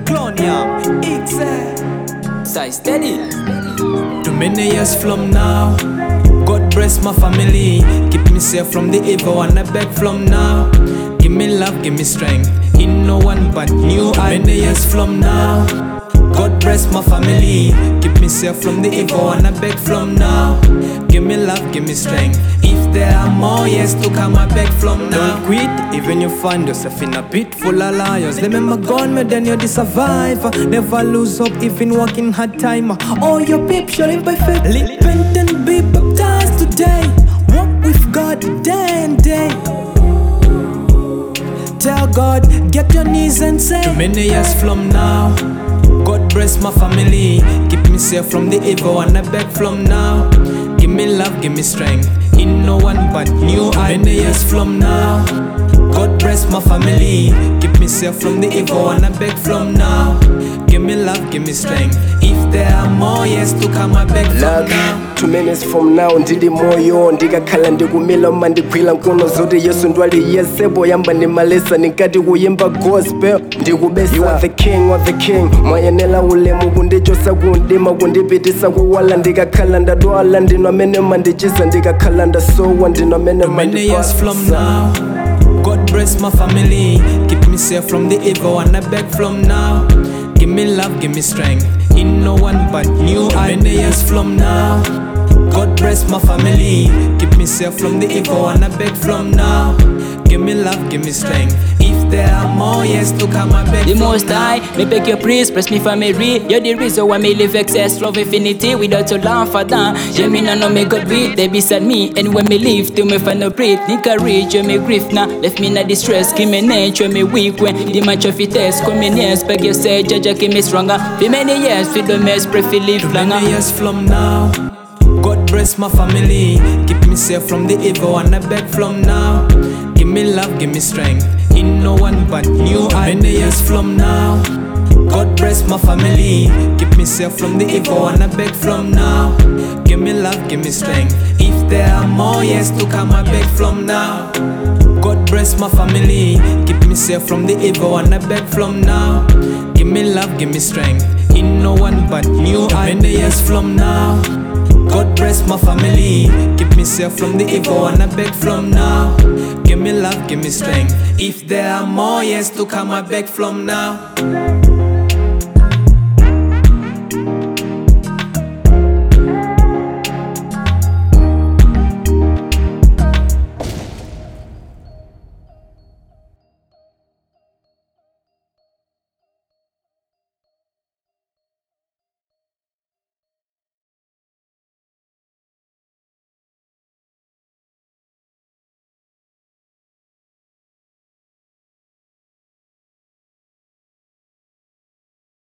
Clonia, X. Stay steady. Too many years from now, God bless my family. Keep me safe from the evil and I beg from now. Give me love, give me strength, in no one but you. Many years from now, God bless my family. Keep me safe from the evil and I beg from now. Give me love, give me strength. If there are more years to come, I beg from now. Don't quit, even you find yourself in a pit full of liars. Remember God made then you're the survivor. Never lose hope even working hard time. All your people shall live by faith. Repent and be baptized today. Walk with God day and day. Tell God, get your knees and say, too many years from now, God bless my family. Keep me safe from the evil and I beg from now. Give me love, give me strength, in no one but you. Many years from now, God bless my family. Keep me safe from the evil and I beg from now. Give me love, give me strength. If there are more years to come, I beg from now. 2 minutes from now ndili moyo ndikakhala ndikumila uma ndigwira nkono zoti Yesu ndwali yesebo yamba ndimalesa nikati kuyimba gospel ndikubesa. You are the king of the king, mwayenela ulemu kundichosa kundima kundipitisa kuwala ndikakhala ndadwala ndino amene mandichiza ndikakhala ndasowa ndino amene many years from now, God bless my family. Keep me safe from the evil and I beg from now. Give me love, give me strength, in no one but you. Many years from now, God bless my family. Keep me safe from the evil and I beg from now. Give me love, give me strength. If there are more years to come, I beg the from most now. high, me beg your praise, bless me family. You're the reason why me live excess, love infinity without your long for down. Yeah, me no me God breathe, they beside me. And when me leave, till me find no breathe. Think I reach, you me grief now. Left me in a distress, give me nature, me weak when the match of it test. Come in years, beg you say, Jaja, keep me stronger. For many years, for the mess, pray for live longer. Many years from now, God bless my family. Keep me safe from the evil and I beg from now. Give me love, give me strength, in no one but you. Many years from now, God bless my family. Keep me safe from the evil and I beg from now. Give me love, give me strength. If there are more years to come, I beg from now. God bless my family. Keep me safe from the evil and I beg from now. Give me love, give me strength, in no one but you. Many years from now, God bless my family. Keep me safe from the evil and I beg from now. Give me love, give me strength. If there are more years to come, I beg from now.